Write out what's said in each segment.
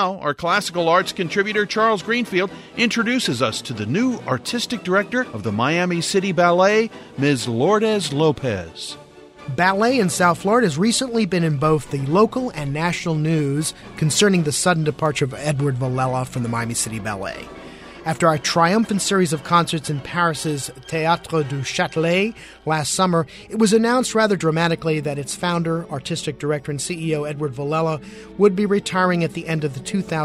Now, our classical arts contributor Charles Greenfield introduces us to the new artistic director of the Miami City Ballet, Ms. Lourdes Lopez. Ballet in South Florida has recently been in both the local and national news concerning the sudden departure of Edward Villella from the Miami City Ballet. After a triumphant series of concerts in Paris's Théâtre du Châtelet last summer, it was announced rather dramatically that its founder, artistic director, and CEO Edward Villella would be retiring at the end of the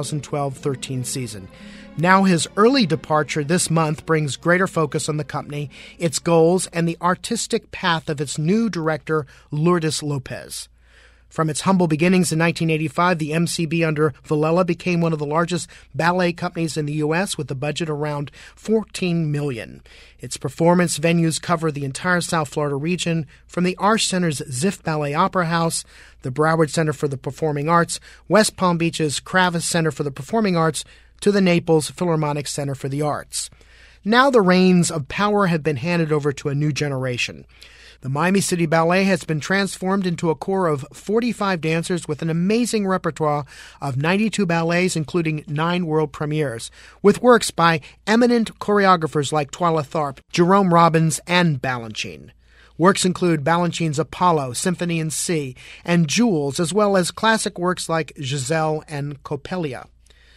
2012-13 season. Now his early departure this month brings greater focus on the company, its goals, and the artistic path of its new director, Lourdes Lopez. From its humble beginnings in 1985, the MCB under Villella became one of the largest ballet companies in the U.S. with a budget around $14 million. Its performance venues cover the entire South Florida region, from the Arch Center's Ziff Ballet Opera House, the Broward Center for the Performing Arts, West Palm Beach's Kravis Center for the Performing Arts, to the Naples Philharmonic Center for the Arts. Now the reins of power have been handed over to a new generation. The Miami City Ballet has been transformed into a corps of 45 dancers with an amazing repertoire of 92 ballets, including 9 world premieres, with works by eminent choreographers like Twyla Tharp, Jerome Robbins, and Balanchine. Works include Balanchine's Apollo, Symphony in C, and Jules, as well as classic works like Giselle and Coppelia.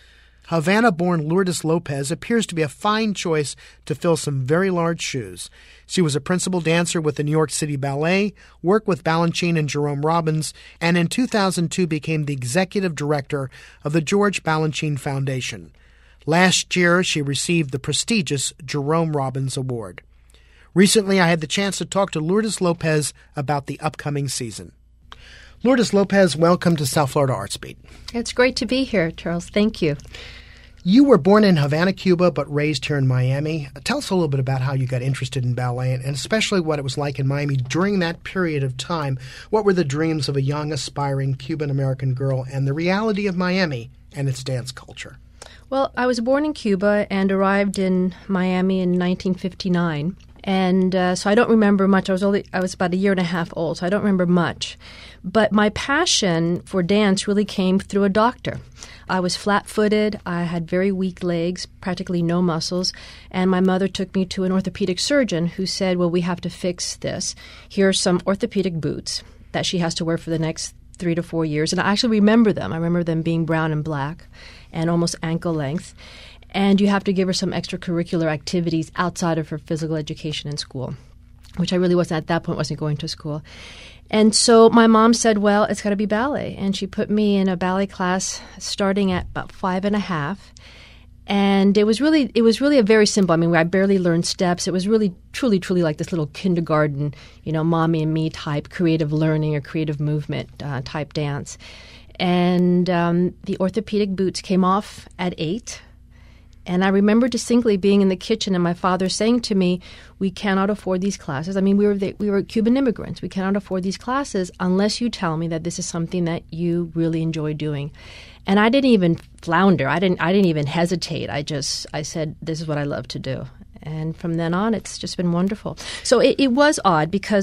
Havana-born Lourdes Lopez appears to be a fine choice to fill some very large shoes. She was a principal dancer with the New York City Ballet, worked with Balanchine and Jerome Robbins, and in 2002 became the executive director of the George Balanchine Foundation. Last year, she received the prestigious Jerome Robbins Award. Recently, I had the chance to talk to Lourdes Lopez about the upcoming season. Lourdes Lopez, welcome to South Florida Arts Beat. It's great to be here, Charles. Thank you. You were born in Havana, Cuba, but raised here in Miami. Tell us a little bit about how you got interested in ballet and especially what it was like in Miami during that period of time. What were the dreams of a young, aspiring Cuban-American girl and the reality of Miami and its dance culture? Well, I was born in Cuba and arrived in Miami in 1959. And so I don't remember much. I was about a year and a half old, so I don't remember much. But my passion for dance really came through a doctor. I was flat-footed. I had very weak legs, practically no muscles. And my mother took me to an orthopedic surgeon who said, well, we have to fix this. Here are some orthopedic boots that she has to wear for the next 3 to 4 years. And I actually remember them. I remember them being brown and black and almost ankle length. And you have to give her some extracurricular activities outside of her physical education in school, which I really wasn't at that point, wasn't going to school. And so my mom said, well, it's got to be ballet. And she put me in a ballet class starting at about 5 and a half. And it was really a very simple. I mean, I barely learned steps. It was really, truly like this little kindergarten, mommy and me type creative learning or creative movement type dance. And the orthopedic boots came off at 8. And I remember distinctly being in the kitchen and my father saying to me, we cannot afford these classes. I mean, we were Cuban immigrants. We cannot afford these classes unless you tell me that this is something that you really enjoy doing. And I didn't even flounder. I didn't even hesitate. I said, this is what I love to do. And from then on, it's just been wonderful. So it was odd because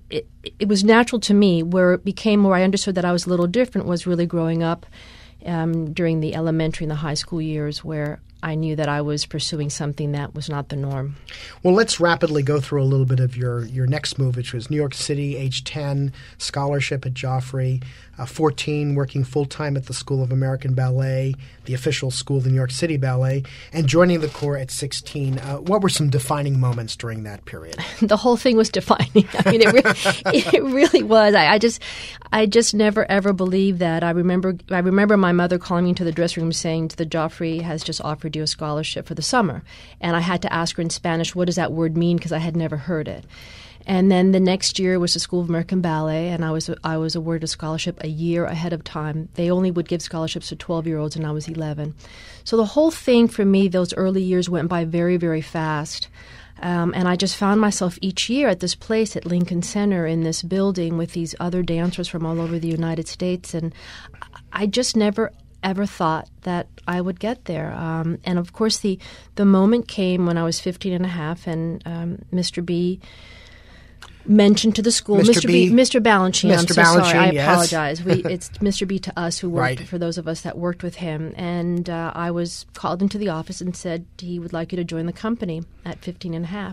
it was natural to me. Where I understood that I was a little different was really growing up during the elementary and the high school years where I knew that I was pursuing something that was not the norm. Well, let's rapidly go through a little bit of your next move, which was New York City, age 10, scholarship at Joffrey, 14, working full-time at the School of American Ballet, the official school of the New York City Ballet, and joining the Corps at 16. What were some defining moments during that period? The whole thing was defining. I mean, it really was. I just never, ever believed that. I remember my mother calling me into the dressing room saying, the Joffrey has just offered you a scholarship for the summer. And I had to ask her in Spanish, what does that word mean? Because I had never heard it. And then the next year was the School of American Ballet, and I was awarded a scholarship a year ahead of time. They only would give scholarships to 12-year-olds, and I was 11. So the whole thing for me, those early years went by very, very fast. And I just found myself each year at this place at Lincoln Center in this building with these other dancers from all over the United States. And I just never ever thought that I would get there. And of course, the moment came when I was 15 and a half, and Mr. B mentioned to the school. Mr. B. Mr. Balanchine. I'm Mr. so sorry. I Balanchine, apologize. It's Mr. B to us who worked, Right. for those of us that worked with him. And I was called into the office and said he would like you to join the company at 15 and a half.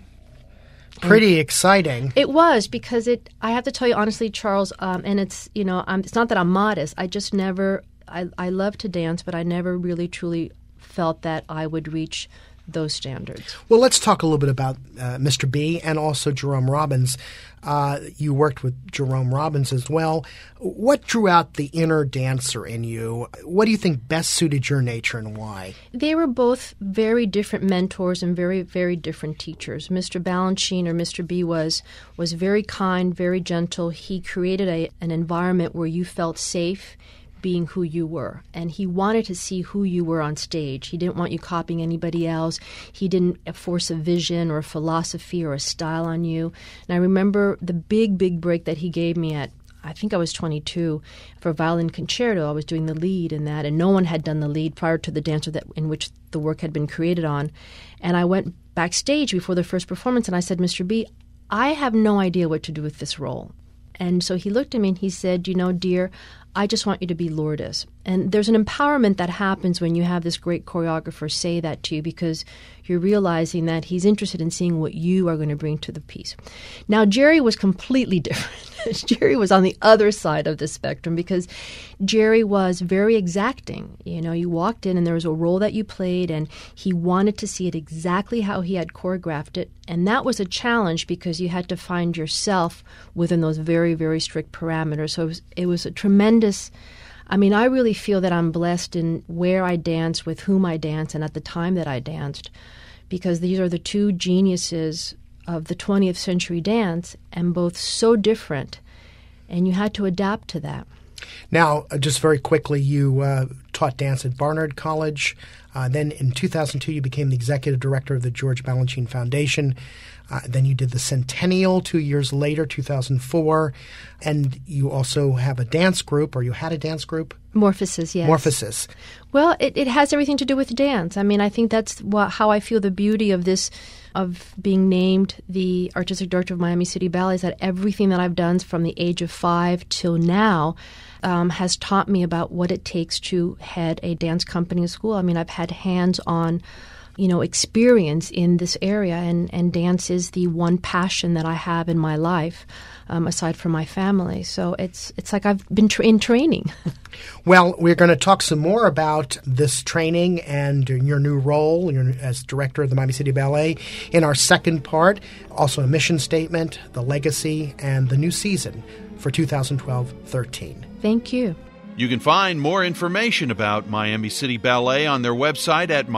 Pretty exciting. It was, because I have to tell you honestly, Charles, and it's, it's not that I'm modest. I just never, I love to dance, but I never really truly felt that I would reach those standards. Well, let's talk a little bit about Mr. B and also Jerome Robbins. You worked with Jerome Robbins as well. What drew out the inner dancer in you? What do you think best suited your nature and why? They were both very different mentors and very, very different teachers. Mr. Balanchine, or Mr. B, was very kind, very gentle. He created an environment where you felt safe being who you were, and he wanted to see who you were on stage. He didn't want you copying anybody else. He didn't force a vision or a philosophy or a style on you. And I remember the big break that he gave me at, I think I was 22, for violin concerto. I was doing the lead in that, and no one had done the lead prior to the dancer in which the work had been created on. And I went backstage before the first performance, and I said, Mr. B, I have no idea what to do with this role. And so he looked at me and he said, dear, I just want you to be Lourdes. And there's an empowerment that happens when you have this great choreographer say that to you, because you're realizing that he's interested in seeing what you are going to bring to the piece. Now, Jerry was completely different. Jerry was on the other side of the spectrum, because Jerry was very exacting. You walked in and there was a role that you played, and he wanted to see it exactly how he had choreographed it. And that was a challenge, because you had to find yourself within those very, very strict parameters. So it was a tremendous... I really feel that I'm blessed in where I dance, with whom I dance, and at the time that I danced, because these are the two geniuses of the 20th century dance, and both so different, and you had to adapt to that. Now, just very quickly, you taught dance at Barnard College. Then in 2002, you became the executive director of the George Balanchine Foundation. Then you did the Centennial 2 years later, 2004. And you also have a dance group, or you had a dance group? Morphosis, yes. Morphosis. Well, it has everything to do with dance. I think that's how I feel the beauty of this, of being named the artistic director of Miami City Ballet, is that everything that I've done from the age of 5 till now has taught me about what it takes to head a dance company in school. I've had hands-on experience in this area, and dance is the one passion that I have in my life, aside from my family. So it's like I've been in training. Well, we're going to talk some more about this training and your new role as director of the Miami City Ballet in our second part. Also a mission statement, the legacy, and the new season for 2012-13. Thank you. You can find more information about Miami City Ballet on their website at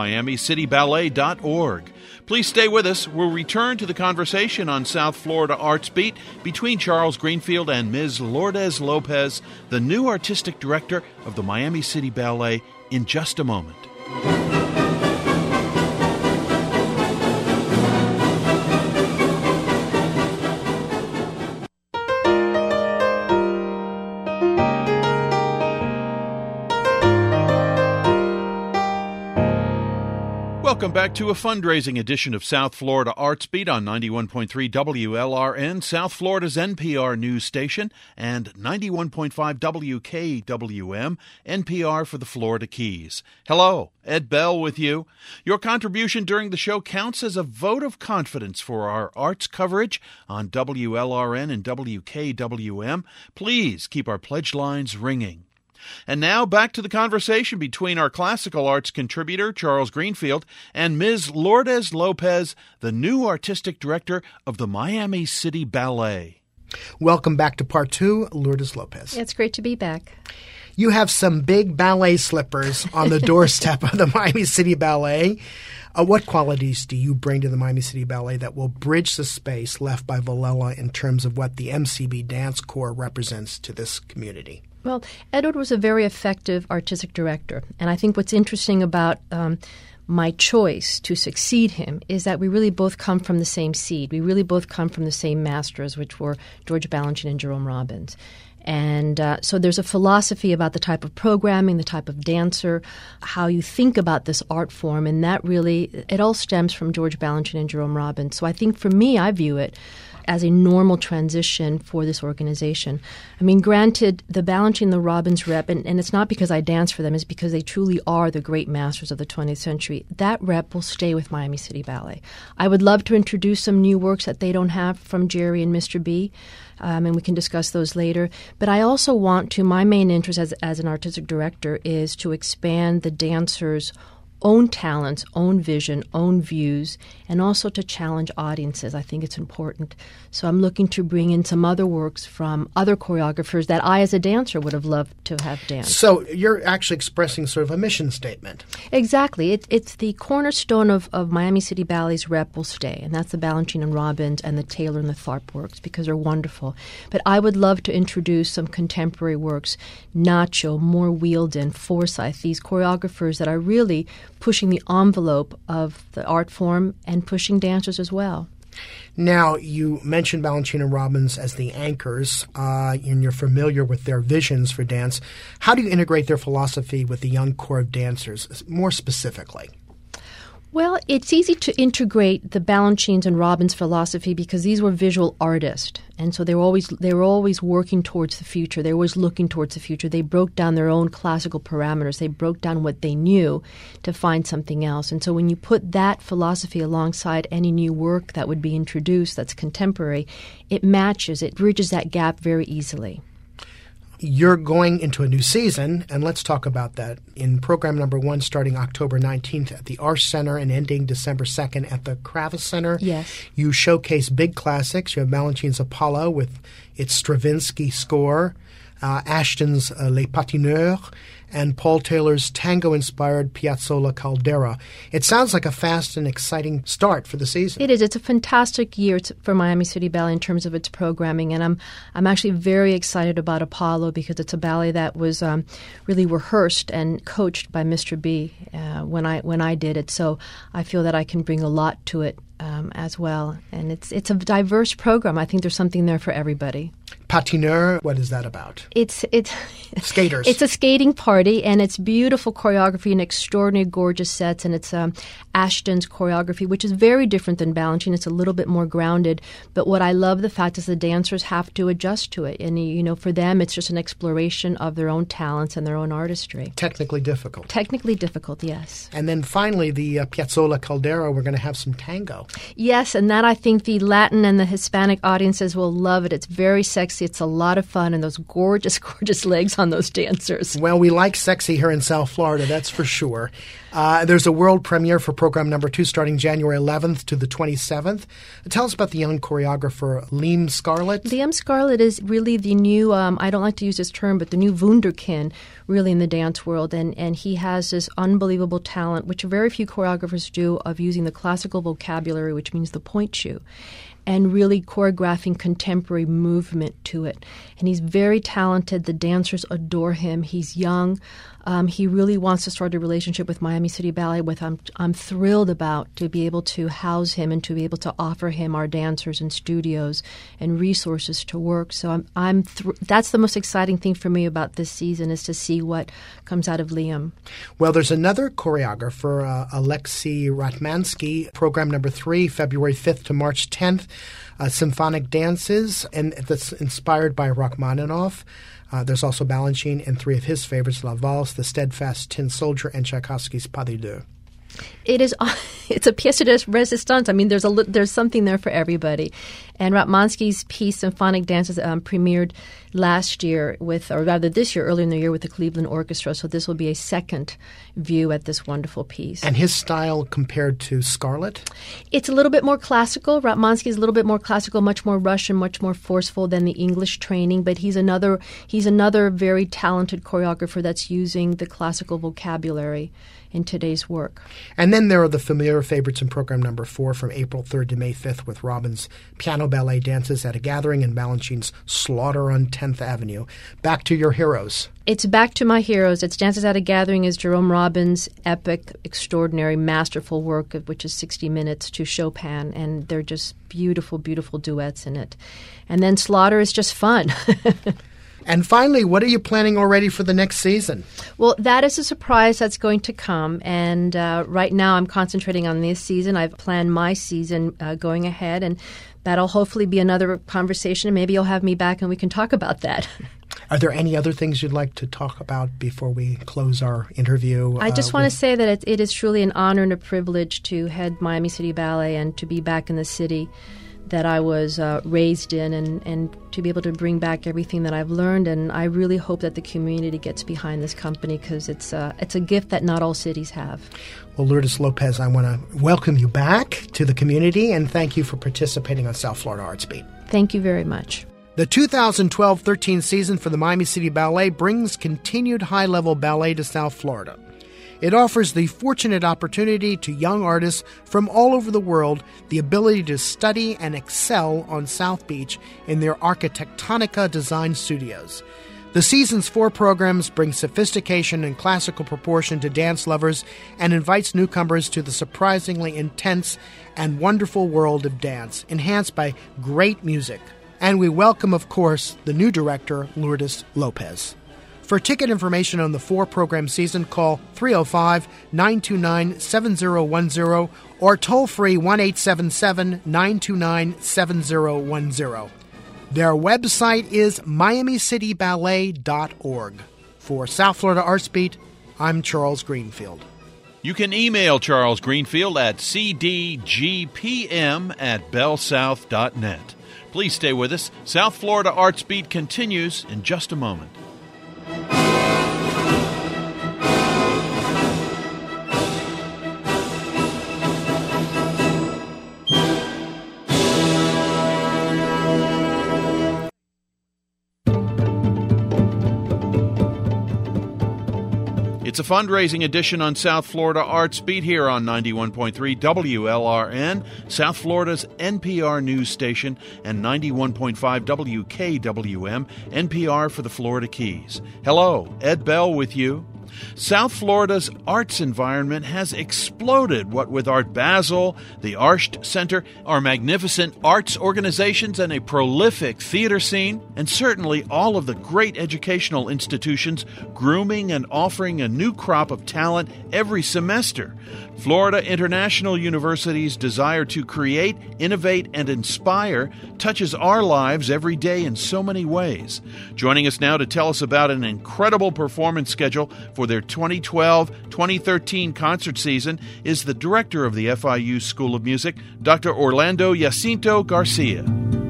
miamicityballet.org. Please stay with us. We'll return to the conversation on South Florida Arts Beat between Charles Greenfield and Ms. Lourdes Lopez, the new artistic director of the Miami City Ballet, in just a moment. Welcome back to a fundraising edition of South Florida Arts Beat on 91.3 WLRN, South Florida's NPR news station, and 91.5 WKWM, NPR for the Florida Keys. Hello, Ed Bell with you. Your contribution during the show counts as a vote of confidence for our arts coverage on WLRN and WKWM. Please keep our pledge lines ringing. And now back to the conversation between our classical arts contributor, Charles Greenfield, and Ms. Lourdes Lopez, the new artistic director of the Miami City Ballet. Welcome back to part 2, Lourdes Lopez. It's great to be back. You have some big ballet slippers on the doorstep of the Miami City Ballet. What qualities do you bring to the Miami City Ballet that will bridge the space left by Villela in terms of what the MCB Dance Corps represents to this community? Well, Edward was a very effective artistic director, and I think what's interesting about my choice to succeed him is that we really both come from the same seed. We really both come from the same masters, which were George Balanchine and Jerome Robbins. And so there's a philosophy about the type of programming, the type of dancer, how you think about this art form, and that really, it all stems from George Balanchine and Jerome Robbins. So I think for me, I view it as a normal transition for this organization. I mean, granted, the Balanchine and the Robbins rep, and it's not because I dance for them, it's because they truly are the great masters of the 20th century. That rep will stay with Miami City Ballet. I would love to introduce some new works that they don't have from Jerry and Mr. B, and we can discuss those later. But I also want to, my main interest as an artistic director is to expand the dancers' own talents, own vision, own views, and also to challenge audiences. I think it's important. So I'm looking to bring in some other works from other choreographers that I, as a dancer, would have loved to have danced. So you're actually expressing sort of a mission statement. Exactly. It's the cornerstone of Miami City Ballet's rep will stay, and that's the Balanchine and Robbins and the Taylor and the Tharp works, because they're wonderful. But I would love to introduce some contemporary works, Nacho, Moore Wheeldon, Forsyth, these choreographers that are really pushing the envelope of the art form and pushing dancers as well. Now, you mentioned Balanchine and Robbins as the anchors, and you're familiar with their visions for dance. How do you integrate their philosophy with the young corps of dancers, more specifically? Well, it's easy to integrate the Balanchines and Robbins philosophy because these were visual artists, and so they were always working towards the future. They were always looking towards the future. They broke down their own classical parameters. They broke down what they knew to find something else. And so when you put that philosophy alongside any new work that would be introduced that's contemporary, it matches, it bridges that gap very easily. You're going into a new season, and let's talk about that. In program number 1, starting October 19th at the Arts Center and ending December 2nd at the Kravis Center, yes, you showcase big classics. You have Balanchine's Apollo with its Stravinsky score, Ashton's Les Patineurs, and Paul Taylor's tango-inspired Piazzolla Caldera. It sounds like a fast and exciting start for the season. It is. It's a fantastic year for Miami City Ballet in terms of its programming, and I'm actually very excited about Apollo because it's a ballet that was really rehearsed and coached by Mr. B when I did it. So I feel that I can bring a lot to it as well, and it's a diverse program. I think there's something there for everybody. Patineur, what is that about? It's skaters. It's a skating party, and it's beautiful choreography and extraordinary, gorgeous sets. And it's Ashton's choreography, which is very different than Balanchine. It's a little bit more grounded. But what I love the fact is the dancers have to adjust to it, and for them, it's just an exploration of their own talents and their own artistry. Technically difficult. Technically difficult, yes. And then finally, the Piazzolla Caldera. We're going to have some tango. Yes, and that I think the Latin and the Hispanic audiences will love it. It's very sexy. It's a lot of fun, and those gorgeous, gorgeous legs on those dancers. Well, we like sexy here in South Florida, that's for sure. There's a world premiere for program number 2 starting January 11th to the 27th. Tell us about the young choreographer Liam Scarlett. Liam Scarlett is really the new, I don't like to use this term, but the new wunderkind really in the dance world. And he has this unbelievable talent, which very few choreographers do, of using the classical vocabulary, which means the point shoe, and really choreographing contemporary movement to it. And he's very talented. The dancers adore him. He's young. He really wants to start a relationship with Miami City Ballet, with I'm thrilled about to be able to house him and to be able to offer him our dancers and studios and resources to work. So that's the most exciting thing for me about this season, is to see what comes out of Liam. Well, there's another choreographer, Alexei Ratmansky, program number 3, February 5th to March 10th, symphonic dances, and that's inspired by Rachmaninoff. There's also Balanchine and 3 of his favorites, La Valse, The Steadfast Tin Soldier, and Tchaikovsky's Pas de Deux. It's a pièce de résistance. I mean, there's something there for everybody. And Ratmansky's piece, Symphonic Dances, premiered last year this year, earlier in the year, with the Cleveland Orchestra. So this will be a second view at this wonderful piece. And his style compared to Scarlett? It's a little bit more classical. Ratmansky is a little bit more classical, much more Russian, much more forceful than the English training. But he's another very talented choreographer that's using the classical vocabulary in today's work. And then there are the familiar favorites in program number 4 from April 3rd to May 5th with Robbins' Piano Ballet Dances at a Gathering and Balanchine's Slaughter on 10th Avenue. Back to your heroes. It's back to my heroes. It's Dances at a Gathering is Jerome Robbins' epic, extraordinary, masterful work, which is 60 minutes to Chopin, and they're just beautiful, beautiful duets in it. And then Slaughter is just fun. And finally, what are you planning already for the next season? Well, that is a surprise that's going to come. And right now I'm concentrating on this season. I've planned my season going ahead, and that'll hopefully be another conversation. And maybe you'll have me back and we can talk about that. Are there any other things you'd like to talk about before we close our interview? I just want to say that it is truly an honor and a privilege to head Miami City Ballet and to be back in the city that I was raised in, and to be able to bring back everything that I've learned. And I really hope that the community gets behind this company, because it's a gift that not all cities have. Well, Lourdes Lopez, I want to welcome you back to the community and thank you for participating on South Florida Arts Beat. Thank you very much. The 2012-13 season for the Miami City Ballet brings continued high-level ballet to South Florida. It offers the fortunate opportunity to young artists from all over the world the ability to study and excel on South Beach in their Architectonica design studios. The season's 4 programs bring sophistication and classical proportion to dance lovers and invites newcomers to the surprisingly intense and wonderful world of dance, enhanced by great music. And we welcome, of course, the new director, Lourdes Lopez. For ticket information on the 4-program season, call 305-929-7010 or toll-free 1-877-929-7010. Their website is miamicityballet.org. For South Florida Arts Beat, I'm Charles Greenfield. You can email Charles Greenfield at cdgpm@bellsouth.net. Please stay with us. South Florida Arts Beat continues in just a moment. It's a fundraising edition on South Florida Arts Beat here on 91.3 WLRN, South Florida's NPR news station, and 91.5 WKWM, NPR for the Florida Keys. Hello, Ed Bell with you. South Florida's arts environment has exploded, what with Art Basel, the Arsht Center, our magnificent arts organizations, and a prolific theater scene, and certainly all of the great educational institutions grooming and offering a new crop of talent every semester. Florida International University's desire to create, innovate, and inspire touches our lives every day in so many ways. Joining us now to tell us about an incredible performance schedule for their 2012-2013 concert season is the director of the FIU School of Music, Dr. Orlando Jacinto Garcia.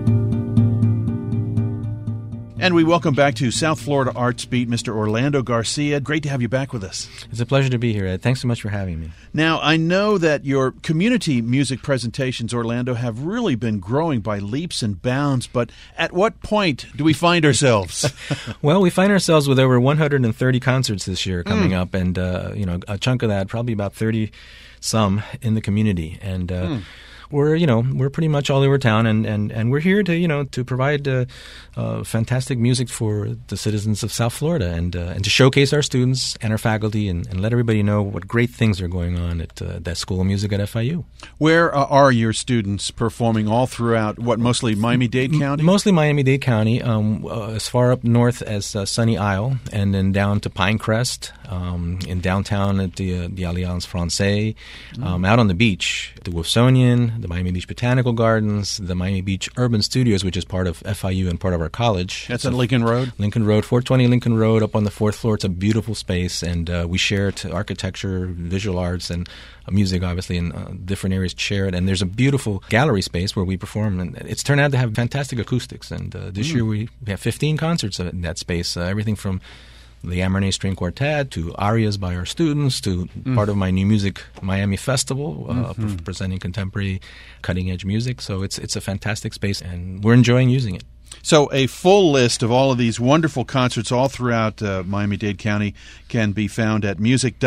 And we welcome back to South Florida Arts Beat, Mr. Orlando Garcia. Great to have you back with us. It's a pleasure to be here, Ed. Thanks so much for having me. Now, I know that your community music presentations, Orlando, have really been growing by leaps and bounds, but at what point do we find ourselves? Well, we find ourselves with over 130 concerts this year coming up, and a chunk of that, probably about 30-some in the community. And we're pretty much all over town, and we're here to provide fantastic music for the citizens of South Florida, and to showcase our students and our faculty, and let everybody know what great things are going on at that School of Music at FIU. Where are your students performing all throughout, mostly Miami-Dade County? Mostly Miami-Dade County, as far up north as Sunny Isle, and then down to Pinecrest, in downtown at the Alliance Francaise, out on the beach, the Wilsonian, the Miami Beach Botanical Gardens, the Miami Beach Urban Studios, which is part of FIU and part of our college. That's on Lincoln Road? Lincoln Road, 420 Lincoln Road, up on the 4th floor. It's a beautiful space, and we share it, architecture, visual arts, and music, obviously, in different areas share it. And there's a beautiful gallery space where we perform, and it's turned out to have fantastic acoustics. And this year we have 15 concerts in that space, everything from the Amarone String Quartet to arias by our students to part of my New Music Miami Festival, presenting contemporary cutting-edge music. So it's a fantastic space, and we're enjoying using it. So a full list of all of these wonderful concerts all throughout Miami-Dade County can be found at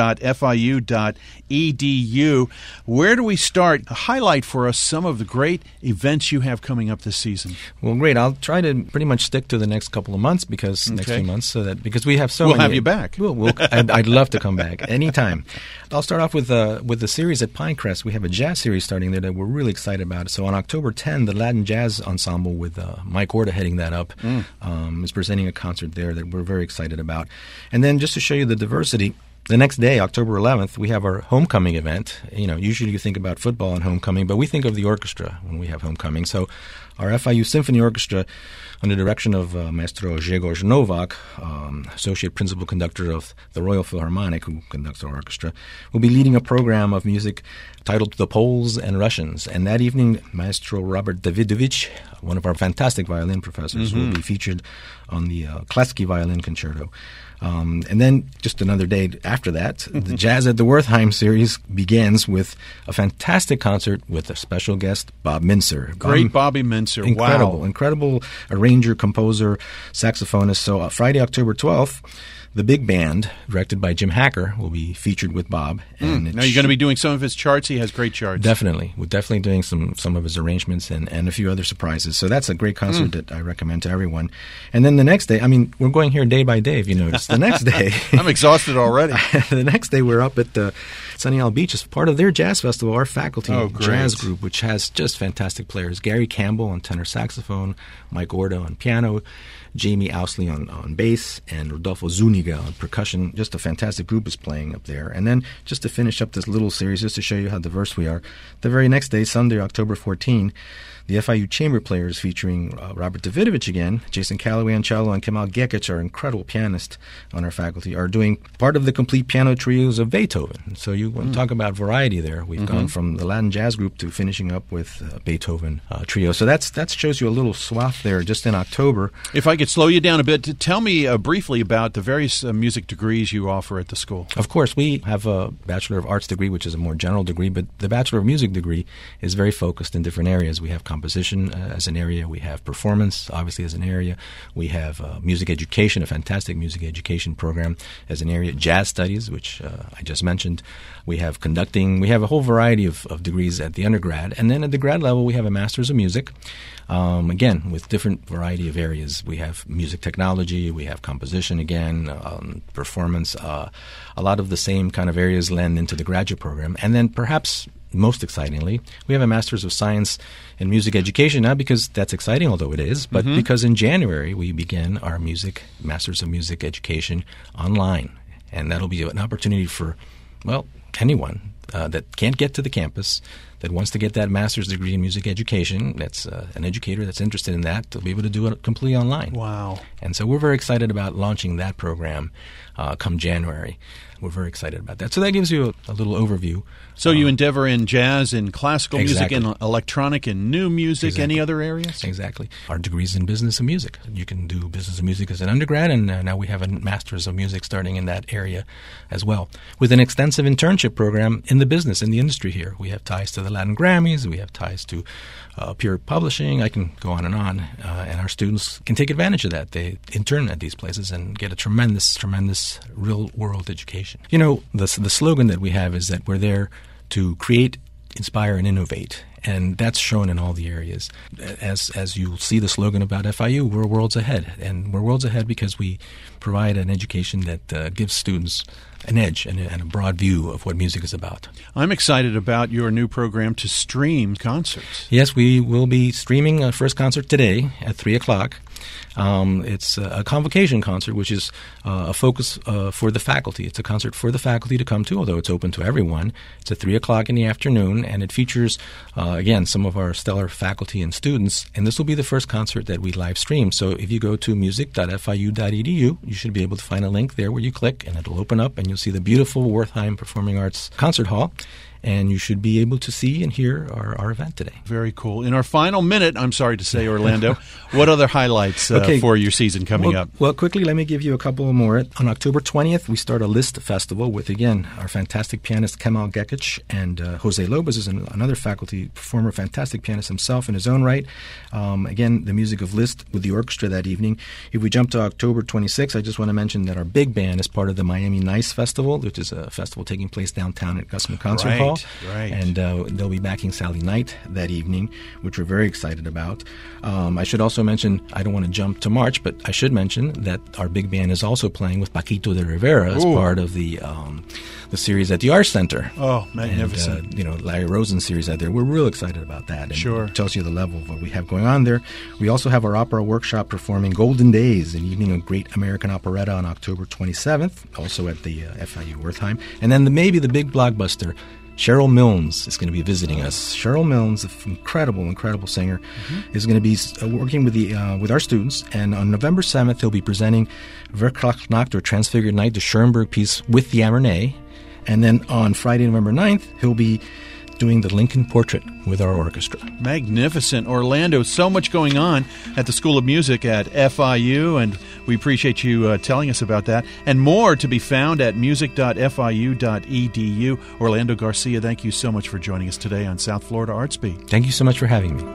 music.fiu.edu. Where do we start? Highlight for us some of the great events you have coming up this season. Well, great. I'll try to pretty much stick to the next couple of months because we have so many. We'll have you back. I'd love to come back anytime. I'll start off with the series at Pinecrest. We have a jazz series starting there that we're really excited about. So on October 10, the Latin Jazz Ensemble with Mike Orta Florida heading that up, is presenting a concert there that we're very excited about. And then just to show you the diversity, the next day, October 11th, we have our homecoming event. Usually you think about football and homecoming, but we think of the orchestra when we have homecoming. So our FIU Symphony Orchestra, under the direction of Maestro Grzegorz Nowak, Associate Principal Conductor of the Royal Philharmonic, who conducts our orchestra, will be leading a program of music titled The Poles and Russians. And that evening, Maestro Robert Davidovich, one of our fantastic violin professors, will be featured on the Klasky Violin Concerto. And then just another day after that, the Jazz at the Wertheim series begins with a fantastic concert with a special guest, Bob Mintzer. Great Bobby Mintzer. Wow. Incredible arranger, composer, saxophonist. So Friday, October 12th, the big band, directed by Jim Hacker, will be featured with Bob. And now you're going to be doing some of his charts. He has great charts. Definitely. We're definitely doing some of his arrangements and a few other surprises. So that's a great concert that I recommend to everyone. And then the next day, we're going here day by day, if you notice. The next day... I'm exhausted already. The next day, we're up at Sunny Isle Beach as part of their jazz festival, our faculty jazz group, which has just fantastic players. Gary Campbell on tenor saxophone, Mike Orda on piano, Jamie Owsley on bass, and Rodolfo Zuniga on percussion. Just a fantastic group is playing up there. And then just to finish up this little series, just to show you how diverse we are, the very next day, Sunday, October 14, the FIU Chamber Players, featuring Robert Davidovich again, Jason Calloway on cello, and Kemal Gekic, our incredible pianist on our faculty, are doing part of the complete piano trios of Beethoven. So you want to talk about variety there. We've gone from the Latin jazz group to finishing up with Beethoven trio. So that shows you a little swath there just in October. If I could slow you down a bit, tell me briefly about the various music degrees you offer at the school. Of course, we have a Bachelor of Arts degree, which is a more general degree, but the Bachelor of Music degree is very focused in different areas. We have composition as an area. We have performance, obviously, as an area. We have music education, a fantastic music education program as an area. Jazz studies, which I just mentioned. We have conducting. We have a whole variety of degrees at the undergrad. And then at the grad level, we have a Master's of Music, again, with different variety of areas. We have music technology. We have composition, again, performance. A lot of the same kind of areas lend into the graduate program. And then perhaps most excitingly, we have a Master's of Science in Music Education, not because that's exciting, although it is, but because in January we begin our Masters of Music Education online. And that'll be an opportunity for, anyone that can't get to the campus, that wants to get that master's degree in music education, that's an educator that's interested in that, they'll be able to do it completely online. Wow. And so we're very excited about launching that program come January. We're very excited about that. So that gives you a little overview. So you endeavor in jazz, in classical exactly. music, in electronic, in new music, exactly. Any other areas? Exactly. Our degree's in business of music. You can do business of music as an undergrad, and now we have a master's of music starting in that area as well. With an extensive internship program in the business, in the industry here. We have ties to the Latin Grammys. We have ties to Pure Publishing. I can go on. And our students can take advantage of that. They intern at these places and get a tremendous real-world education. You know, the slogan that we have is that we're there to create, inspire, and innovate. And that's shown in all the areas. As you'll see the slogan about FIU, we're worlds ahead. And we're worlds ahead because we provide an education that gives students an edge and a broad view of what music is about. I'm excited about your new program to stream concerts. Yes, we will be streaming our first concert today at 3 o'clock. It's a convocation concert, which is a focus for the faculty. It's a concert for the faculty to come to, although it's open to everyone. It's at 3 o'clock in the afternoon, and it features, again, some of our stellar faculty and students. And this will be the first concert that we live stream. So if you go to music.fiu.edu, you should be able to find a link there where you click, and it'll open up, and you'll see the beautiful Wertheim Performing Arts Concert Hall. And you should be able to see and hear our event today. Very cool. In our final minute, I'm sorry to say, Orlando, what other highlights for your season coming up? Well, quickly, let me give you a couple more. On October 20th, we start a Liszt Festival with, again, our fantastic pianist Kemal Gekic, and Jose Lopez is another faculty performer, fantastic pianist himself in his own right. Again, the music of Liszt with the orchestra that evening. If we jump to October 26th, I just want to mention that our big band is part of the Miami Nice Festival, which is a festival taking place downtown at Gusman Concert Hall. Hall. Right. And they'll be backing Sally Knight that evening, which we're very excited about. I should also mention, I don't want to jump to March, but I should mention that our big band is also playing with Paquito de Rivera as part of the series at the Arts Center. Oh, magnificent. And, Larry Rosen's series out there. We're real excited about that. And Sure. it tells you the level of what we have going on there. We also have our opera workshop performing Golden Days, an evening of great American operetta on October 27th, also at the FIU Wertheim. And then maybe the big blockbuster, Cheryl Milnes is going to be visiting us. Cheryl Milnes, an incredible singer, is going to be working with our students. And on November 7th, he'll be presenting Verklagnacht, or Transfigured Night, the Schoenberg piece with the Amarnay. And then on Friday, November 9th, he'll be doing the Lincoln Portrait with our orchestra. Magnificent. Orlando, so much going on at the School of Music at FIU, and we appreciate you telling us about that. And more to be found at music.fiu.edu. Orlando Garcia, thank you so much for joining us today on South Florida Arts Beat. Thank you so much for having me.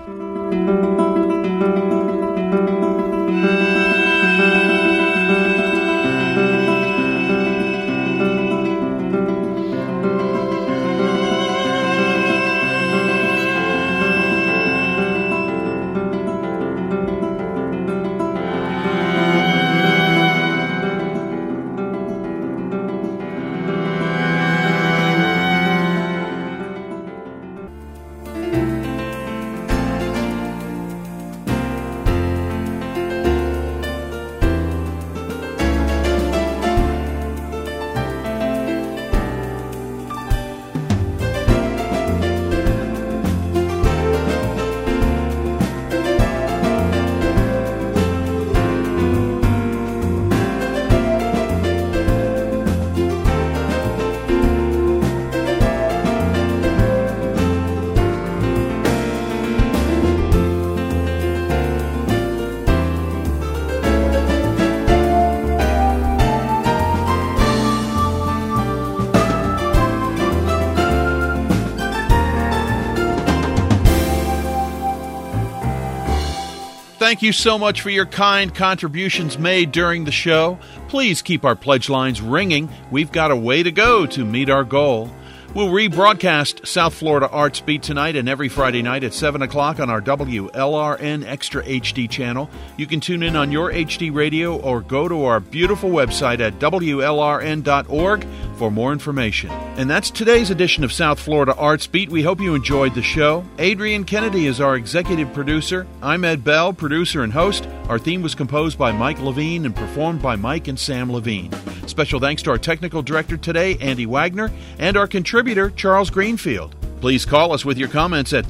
Thank you so much for your kind contributions made during the show. Please keep our pledge lines ringing. We've got a way to go to meet our goal. We'll rebroadcast South Florida Arts Beat tonight and every Friday night at 7 o'clock on our WLRN Extra HD channel. You can tune in on your HD radio or go to our beautiful website at WLRN.org for more information. And that's today's edition of South Florida Arts Beat. We hope you enjoyed the show. Adrian Kennedy is our executive producer. I'm Ed Bell, producer and host. Our theme was composed by Mike Levine and performed by Mike and Sam Levine. Special thanks to our technical director today, Andy Wagner, and our contributor, Charles Greenfield. Please call us with your comments at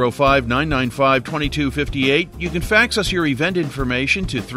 305-995-2258. You can fax us your event information to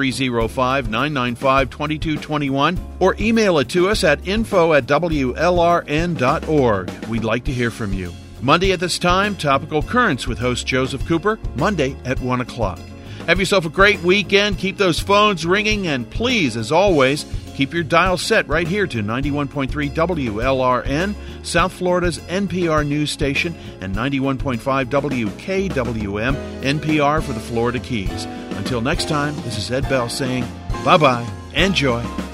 305-995-2221 or email it to us at info@wlrn.org. We'd like to hear from you. Monday at this time, Topical Currents with host Joseph Cooper, Monday at 1 o'clock. Have yourself a great weekend. Keep those phones ringing, and please, as always, keep your dial set right here to 91.3 WLRN, South Florida's NPR news station, and 91.5 WKWM, NPR for the Florida Keys. Until next time, this is Ed Bell saying bye-bye and joy.